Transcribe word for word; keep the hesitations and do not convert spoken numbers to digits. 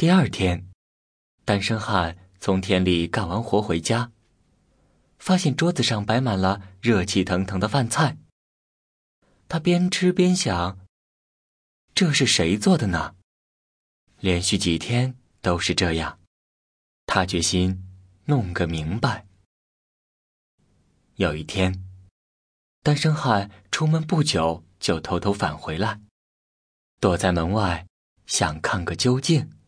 第二天，单身汉从田里干完活回家，发现桌子上摆满了热气腾腾的饭菜。他边吃边想，这是谁做的呢？连续几天都是这样，他决心弄个明白。有一天，单身汉出门不久就偷偷返回来，躲在门外想看个究竟。